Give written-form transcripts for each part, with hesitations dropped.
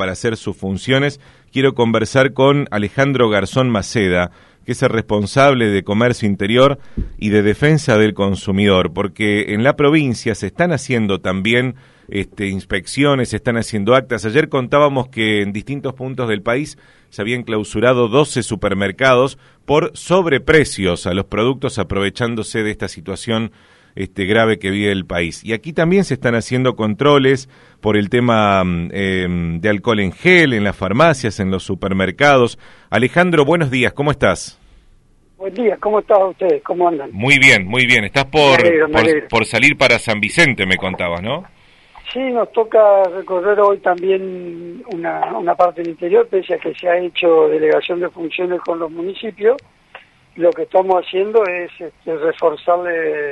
para hacer sus funciones. Quiero conversar con Alejandro Garzón Maceda, que es el responsable de Comercio Interior y de Defensa del Consumidor, porque en la provincia se están haciendo también inspecciones, se están haciendo actas. Ayer contábamos que en distintos puntos del país se habían clausurado 12 supermercados por sobreprecios a los productos, aprovechándose de esta situación grave que vive el país. Y aquí también se están haciendo controles por el tema de alcohol en gel en las farmacias, en los supermercados. Alejandro, buenos días, ¿cómo estás? Buen día, ¿cómo están ustedes? ¿Cómo andan? Muy bien, muy bien. Estás Me alegro. por salir para San Vicente, me contabas, ¿no? Sí, nos toca recorrer hoy también una parte del interior, pese a que se ha hecho delegación de funciones con los municipios. Lo que estamos haciendo es reforzarle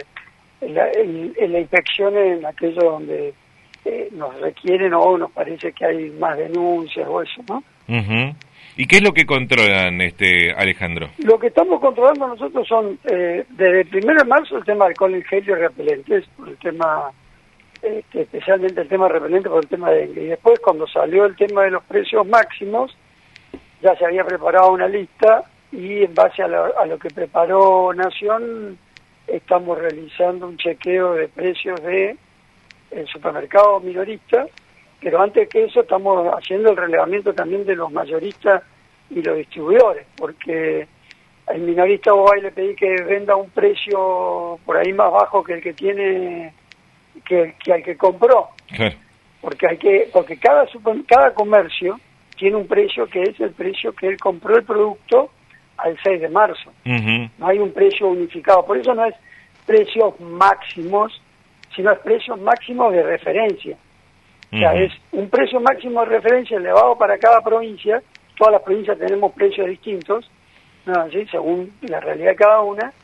la inspección en aquello donde nos requieren o nos parece que hay más denuncias o eso, ¿no? Uh-huh. ¿Y qué es lo que controlan, Alejandro? Lo que estamos controlando nosotros son, desde el 1 de marzo, el tema de alcohol en gel y repelentes, por el tema, especialmente el tema repelente por el tema de dengue. Y después, cuando salió el tema de los precios máximos, ya se había preparado una lista y en base a lo que preparó Nación, estamos realizando un chequeo de precios de el supermercado minorista, pero antes que eso estamos haciendo el relevamiento también de los mayoristas y los distribuidores, porque al minorista vos ahí le pedí que venda un precio por ahí más bajo que el que tiene, que al que compró, Claro. porque cada comercio tiene un precio que es el precio que él compró el producto al 6 de marzo. Uh-huh. No hay un precio unificado, por eso no es precios máximos, sino es precios máximos de referencia. O sea, es un precio máximo de referencia elevado para cada provincia. Todas las provincias tenemos precios distintos, ¿no? ¿Sí? Según la realidad de cada una.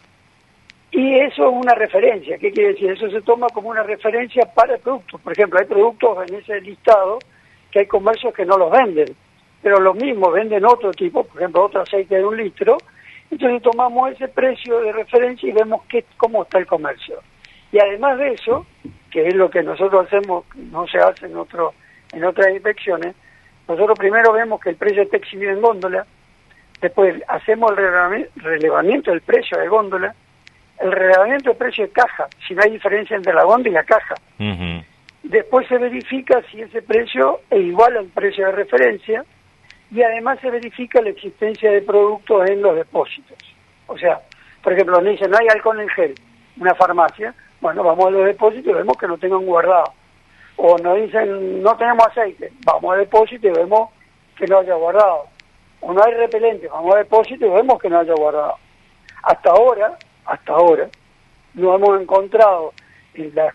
Y eso es una referencia. ¿Qué quiere decir? Eso se toma como una referencia para el producto. Por ejemplo, hay productos en ese listado que hay comercios que no los venden, pero los mismos venden otro tipo, por ejemplo, otro aceite de 1 litro. Entonces tomamos ese precio de referencia y vemos cómo está el comercio. Y además de eso, que es lo que nosotros hacemos, no se hace en otras inspecciones, nosotros primero vemos que el precio está exhibido en góndola, después hacemos el relevamiento del precio de góndola, el relevamiento del precio de caja, si no hay diferencia entre la góndola y la caja. Uh-huh. Después se verifica si ese precio es igual al precio de referencia, y además se verifica la existencia de productos en los depósitos. O sea, por ejemplo, nos dicen no hay alcohol en gel, una farmacia, bueno, vamos a los depósitos y vemos que no tengan guardado. O nos dicen no tenemos aceite, vamos al depósito y vemos que no haya guardado. O no hay repelente, vamos al depósito y vemos que no haya guardado. Hasta ahora, no hemos encontrado en las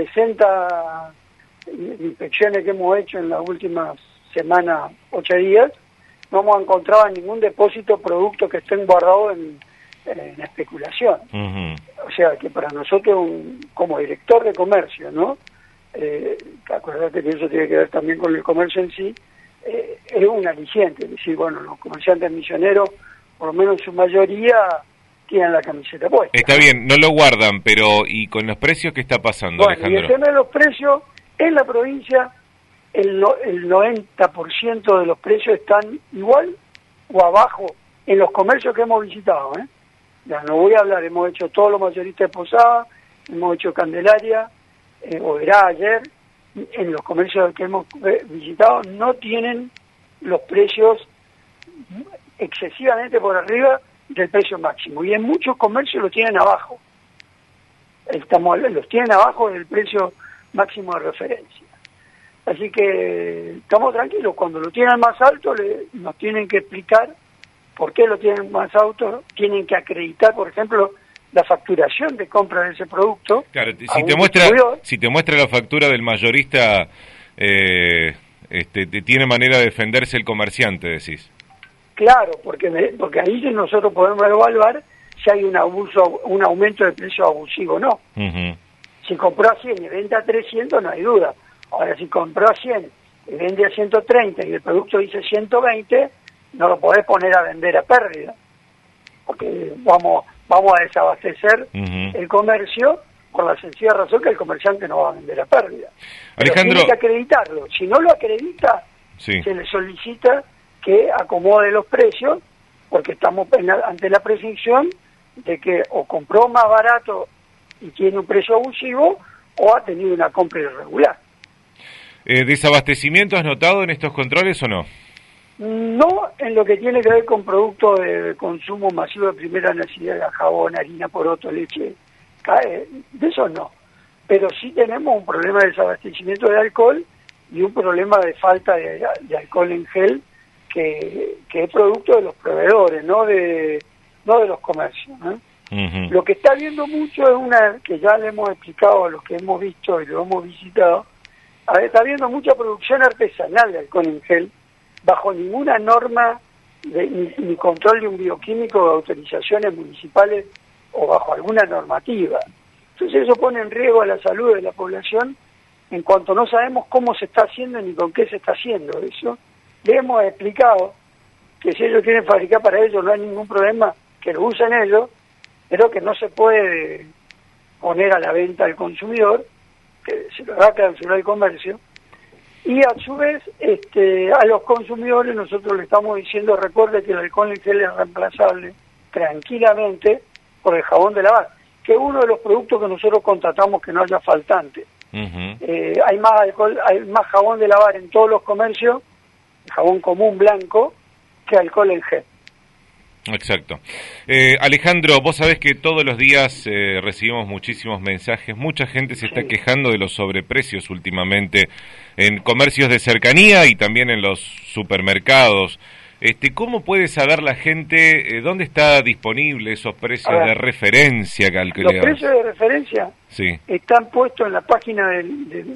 60 inspecciones que hemos hecho en las últimas semanas, 8 días, no hemos encontrado en ningún depósito productos que estén guardados en especulación. Uh-huh. O sea que para nosotros, como director de comercio, ¿no? Acuérdate que eso tiene que ver también con el comercio en sí, es un aliciente. Es decir, bueno, los comerciantes misioneros, por lo menos en su mayoría, tienen la camiseta puesta. Está bien, no lo guardan, pero ¿y con los precios qué está pasando, bueno, Alejandro? Y el tema de los precios, en la provincia, el 90% de los precios están igual o abajo en los comercios que hemos visitado, ¿eh? Ya no voy a hablar, hemos hecho todos los mayoristas de Posada, hemos hecho Candelaria, Oberá ayer, en los comercios que hemos visitado no tienen los precios excesivamente por arriba del precio máximo, y en muchos comercios los tienen abajo, los tienen abajo del precio máximo de referencia. Así que estamos tranquilos, cuando lo tienen más alto nos tienen que explicar por qué lo tienen más alto, tienen que acreditar, por ejemplo, la facturación de compra de ese producto. Claro, si te muestra la factura del mayorista, tiene manera de defenderse el comerciante, decís. Claro, porque ahí nosotros podemos evaluar si hay un aumento de precio abusivo o no. Uh-huh. Si compró a 100 y vende a 300, no hay duda. Ahora, si compró a 100 y vende a 130 y el producto dice 120, no lo podés poner a vender a pérdida, porque vamos a desabastecer el comercio por la sencilla razón que el comerciante no va a vender a pérdida. Alejandro, tiene que acreditarlo. Si no lo acredita, Sí. Se le solicita que acomode los precios, porque estamos ante la presunción de que o compró más barato y tiene un precio abusivo, o ha tenido una compra irregular. ¿Desabastecimiento has notado en estos controles o no? No en lo que tiene que ver con productos de consumo masivo de primera necesidad, jabón, harina, poroto, leche, de eso no. Pero sí tenemos un problema de desabastecimiento de alcohol y un problema de falta de alcohol en gel, que es producto de los proveedores, no de los comercios, ¿no? Uh-huh. Lo que está viendo mucho es una que ya le hemos explicado a los que hemos visto y lo hemos visitado. Está habiendo mucha producción artesanal de alcohol en gel bajo ninguna norma ni control de un bioquímico de autorizaciones municipales o bajo alguna normativa. Entonces eso pone en riesgo a la salud de la población en cuanto no sabemos cómo se está haciendo ni con qué se está haciendo eso. Le hemos explicado que si ellos quieren fabricar para ellos no hay ningún problema, que lo usen ellos, pero que no se puede poner a la venta al consumidor, que se lo va a clausurar el comercio. Y a su vez, a los consumidores nosotros le estamos diciendo, recuerde que el alcohol en gel es reemplazable tranquilamente por el jabón de lavar, que es uno de los productos que nosotros contratamos que no haya faltante. Uh-huh. Hay más alcohol, hay más jabón de lavar en todos los comercios, jabón común blanco, que alcohol en gel. Exacto. Alejandro, vos sabés que todos los días recibimos muchísimos mensajes, mucha gente se está quejando de los sobreprecios últimamente en comercios de cercanía y también en los supermercados. ¿Cómo puede saber la gente dónde está disponible esos precios de referencia que los precios de referencia están puestos en la página de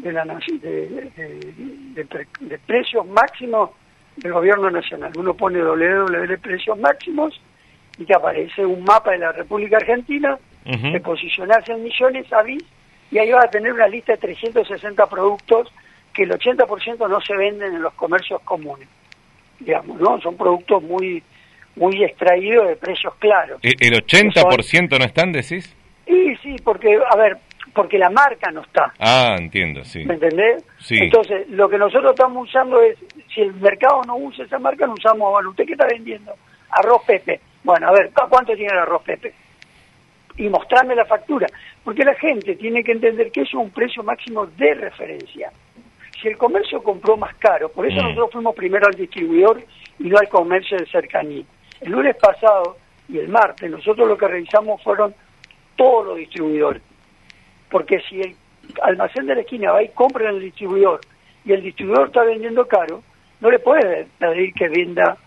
precios máximos del gobierno nacional? Uno pone precios máximos y te aparece un mapa de la República Argentina, de posicionarse en millones, y ahí vas a tener una lista de 360 productos que el 80% no se venden en los comercios comunes, digamos, ¿no? Son productos muy extraídos de precios claros. ¿El 80% no están, decís? Y sí, porque la marca no está. Ah, entiendo, sí. ¿Me entendés? Sí. Entonces, lo que nosotros estamos usando es, si el mercado no usa esa marca, no usamos, bueno, ¿usted qué está vendiendo? Arroz Pepe. Bueno, a ver, ¿cuánto tiene el arroz Pepe? Y mostrarme la factura. Porque la gente tiene que entender que eso es un precio máximo de referencia. Si el comercio compró más caro, por eso nosotros fuimos primero al distribuidor y no al comercio de cercanía. El lunes pasado y el martes, nosotros lo que revisamos fueron todos los distribuidores. Porque si el almacén de la esquina va y compra en el distribuidor y el distribuidor está vendiendo caro, no le puede pedir que venda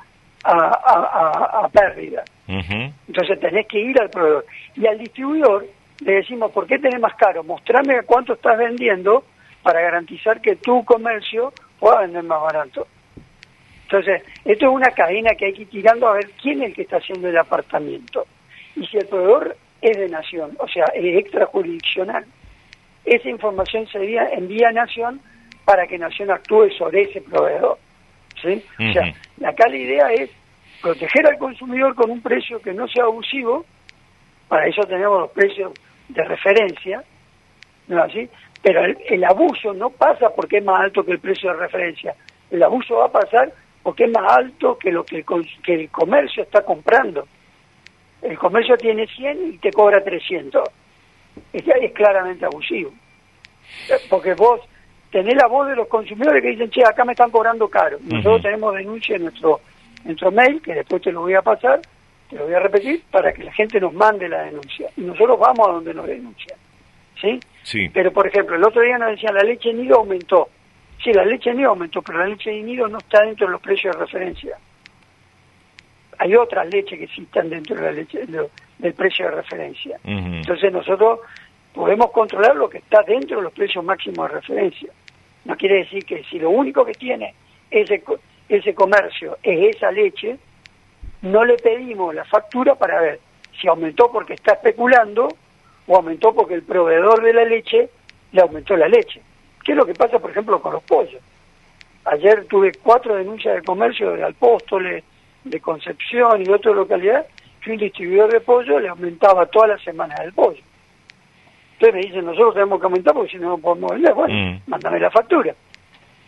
a pérdida. Uh-huh. Entonces tenés que ir al proveedor. Y al distribuidor le decimos, ¿por qué tenés más caro? Mostrame a cuánto estás vendiendo para garantizar que tu comercio pueda vender más barato. Entonces, esto es una cadena que hay que ir tirando a ver quién es el que está haciendo el apartamiento. Y si el proveedor es de Nación, o sea, es extrajurisdiccional, esa información se envía a Nación para que Nación actúe sobre ese proveedor, ¿sí? Uh-huh. O sea, acá la idea es proteger al consumidor con un precio que no sea abusivo. Para eso tenemos los precios de referencia, ¿no es así? Pero el abuso no pasa porque es más alto que el precio de referencia. El abuso va a pasar porque es más alto que lo que el comercio está comprando. El comercio tiene 100 y te cobra 300. Es claramente abusivo. Porque vos tenés la voz de los consumidores que dicen, che, acá me están cobrando caro. Nosotros tenemos denuncia en nuestro mail, que después te lo voy a pasar, te lo voy a repetir, para que la gente nos mande la denuncia. Y nosotros vamos a donde nos denuncian. ¿Sí? Sí. Pero, por ejemplo, el otro día nos decían, la leche nido aumentó. Sí, la leche nido aumentó, pero la leche de nido no está dentro de los precios de referencia. Hay otras leches que sí están dentro de la leche del precio de referencia. Uh-huh. Entonces nosotros podemos controlar lo que está dentro de los precios máximos de referencia. No quiere decir que si lo único que tiene ese comercio es esa leche, no le pedimos la factura para ver si aumentó porque está especulando o aumentó porque el proveedor de la leche le aumentó la leche. ¿Qué es lo que pasa, por ejemplo, con los pollos? Ayer tuve 4 denuncias de comercio de Apóstoles, de Concepción y de otra localidad, que un distribuidor de pollo le aumentaba todas las semanas el pollo. Entonces me dicen, nosotros tenemos que aumentar porque si no podemos vender. Bueno, mándame la factura.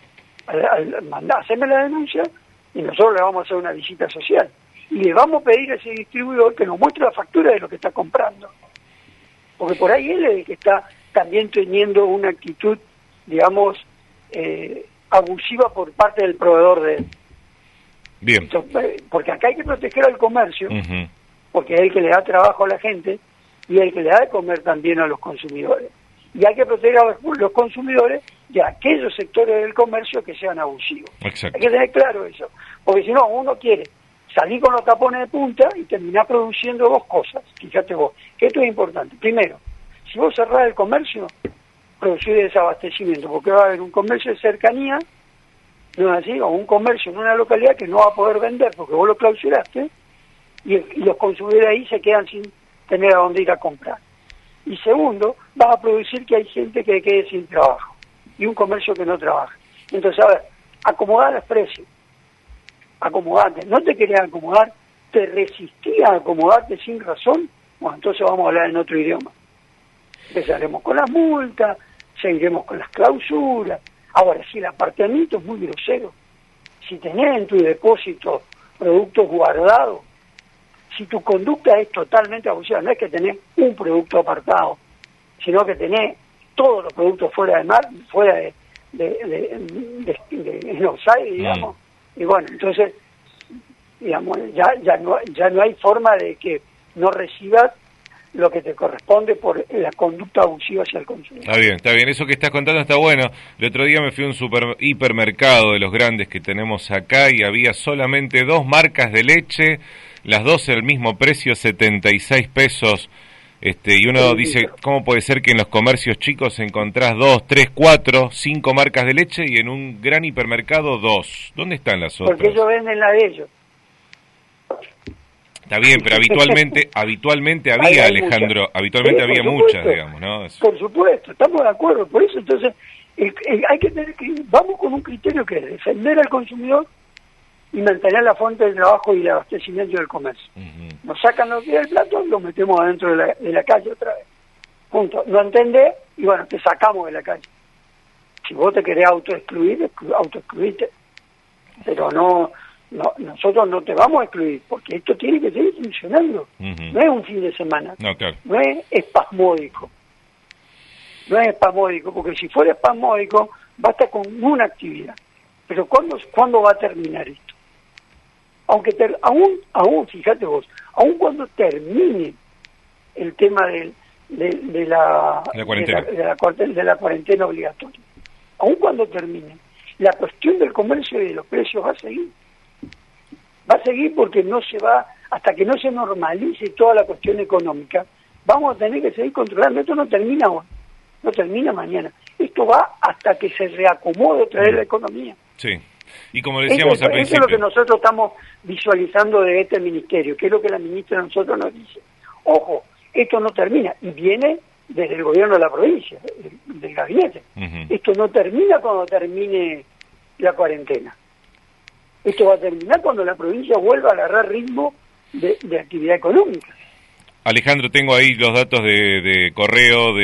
hacerme la denuncia y nosotros le vamos a hacer una visita social. Y le vamos a pedir a ese distribuidor que nos muestre la factura de lo que está comprando. Porque por ahí él es el que está también teniendo una actitud, digamos, abusiva por parte del proveedor de él. Bien. Entonces, porque acá hay que proteger al comercio, porque es el que le da trabajo a la gente y es el que le da de comer también a los consumidores. Y hay que proteger a los consumidores de aquellos sectores del comercio que sean abusivos. Exacto. Hay que tener claro eso, porque si no, uno quiere salir con los tapones de punta y terminar produciendo dos cosas. Fíjate vos, que esto es importante. Primero, si vos cerrás el comercio, producir desabastecimiento, porque va a haber un comercio de cercanía, no es así, o un comercio en una localidad que no va a poder vender porque vos lo clausuraste, y los consumidores ahí se quedan sin tener a dónde ir a comprar. Y segundo, vas a producir que hay gente que quede sin trabajo y un comercio que no trabaja. Entonces, a ver, acomodar los precios, acomodarte, no te querías acomodar, te resistías a acomodarte sin razón, bueno, entonces vamos a hablar en otro idioma. Empezaremos con las multas, seguiremos con las clausuras. Ahora, si el apartamento es muy grosero, si tenés en tu depósito productos guardados, si tu conducta es totalmente abusiva, no es que tenés un producto apartado, sino que tenés todos los productos fuera de mar, fuera de offside, digamos, y bueno, entonces, digamos, ya no hay forma de que no recibas lo que te corresponde por la conducta abusiva hacia el consumidor. Está bien, eso que estás contando está bueno. El otro día me fui a un hipermercado de los grandes que tenemos acá y había solamente 2 marcas de leche, las 2 el mismo precio, 76 pesos. Y uno dice, ¿cómo puede ser que en los comercios chicos encontrás 2, 3, 4, 5 marcas de leche y en un gran hipermercado 2? ¿Dónde están las otras? Porque ellos venden la de ellos. Está bien, pero habitualmente había, Alejandro, habitualmente había muchas, digamos, ¿no? Por supuesto, estamos de acuerdo. Por eso, entonces, hay que tener vamos con un criterio que es defender al consumidor y mantener la fuente de trabajo y el abastecimiento del comercio. Nos sacan los pies del plato y los metemos adentro de la calle otra vez. Punto. No entendés y bueno, te sacamos de la calle. Si vos te querés autoexcluir, autoexcluite. Pero nosotros no te vamos a excluir, porque esto tiene que seguir funcionando. No es un fin de semana. No, claro. No es espasmódico. No es espasmódico, porque si fuera espasmódico, basta con una actividad. Pero ¿cuándo va a terminar esto? Aunque aún, fíjate vos, aún cuando termine el tema de la cuarentena obligatoria, aún cuando termine, la cuestión del comercio y de los precios va a seguir. Va a seguir porque no se va, hasta que no se normalice toda la cuestión económica, vamos a tener que seguir controlando. Esto no termina hoy, no termina mañana. Esto va hasta que se reacomode otra vez la economía. Sí. Y como decíamos al principio... Eso es lo que nosotros estamos visualizando de este ministerio, que es lo que la ministra de nosotros nos dice. Ojo, esto no termina, y viene desde el gobierno de la provincia, del gabinete. Esto no termina cuando termine la cuarentena. Esto va a terminar cuando la provincia vuelva a agarrar ritmo de actividad económica. Alejandro, tengo ahí los datos de correo,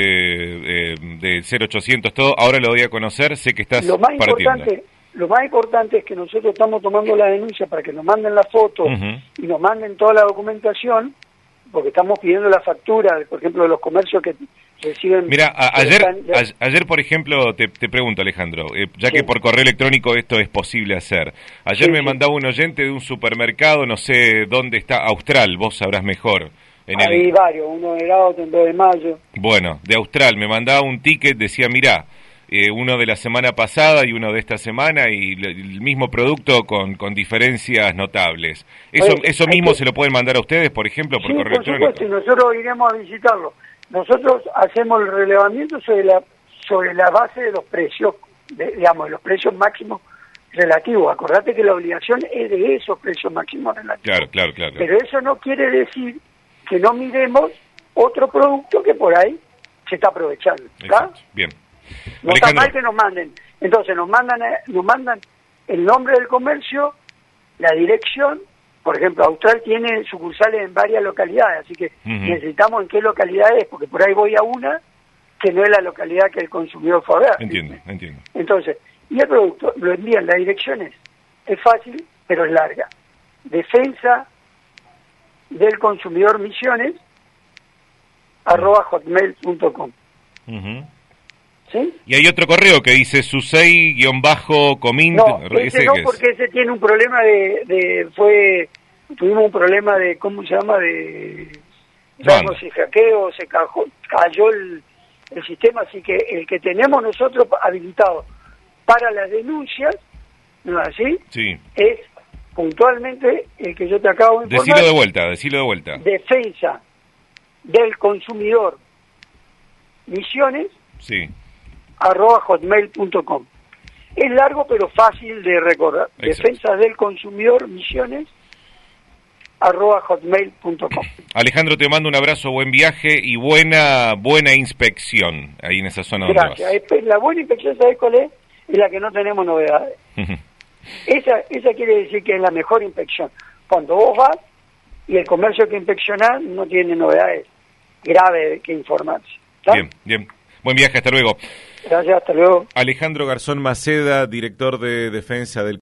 de 0800, todo. Ahora lo voy a conocer, sé que estás partiendo. Lo más importante es que nosotros estamos tomando la denuncia para que nos manden la foto y nos manden toda la documentación, porque estamos pidiendo la factura, por ejemplo, de los comercios que reciben... Mira, ayer, por ejemplo, te pregunto, Alejandro, ya que por correo electrónico esto es posible hacer. Ayer me mandaba un oyente de un supermercado, no sé dónde está, Austral, vos sabrás mejor. Hay varios, uno de helado, otro en 2 de mayo. Bueno, de Austral, me mandaba un ticket, decía, mirá, uno de la semana pasada y uno de esta semana y el mismo producto con diferencias notables. ¿Eso mismo se lo pueden mandar a ustedes, por ejemplo, por correo electrónico? Por supuesto, y nosotros iremos a visitarlo. Nosotros hacemos el relevamiento sobre la base de los precios, de los precios máximos relativos. Acordate que la obligación es de esos precios máximos relativos. Claro. Pero eso no quiere decir que no miremos otro producto que por ahí se está aprovechando. ¿Está? Bien. No está mal que nos manden. Entonces nos mandan el nombre del comercio, la dirección. Por ejemplo, Austral tiene sucursales en varias localidades, así que necesitamos en qué localidad es, porque por ahí voy a una que no es la localidad que el consumidor fue a ver. Entiendo. Entonces, y el producto lo envían. Las direcciones es fácil, pero es larga. Defensa del consumidor Misiones @hotmail.com. ¿Sí? Y hay otro correo que dice susei-comint. No, ese no, porque ese tiene un problema tuvimos un problema de, ¿cómo se llama? Se hackeó, se cayó el sistema, así que el que tenemos nosotros habilitado para las denuncias, ¿no es así? Sí. Es puntualmente el que yo te acabo de informar. Decilo de vuelta. Defensa del consumidor Misiones, sí, @hotmail.com. Es largo pero fácil de recordar. Exacto. Defensa del consumidor Misiones @hotmail.com. Alejandro, te mando un abrazo, buen viaje y buena inspección ahí en esa zona. Gracias. Donde vas. La buena inspección, ¿sabes cuál es? Es la que no tenemos novedades. Esa quiere decir que es la mejor inspección. Cuando vos vas y el comercio que inspeccionás no tiene novedades graves que informarse. Bien. Buen viaje, hasta luego. Gracias, hasta luego. Alejandro Garzón Maceda, director de Defensa del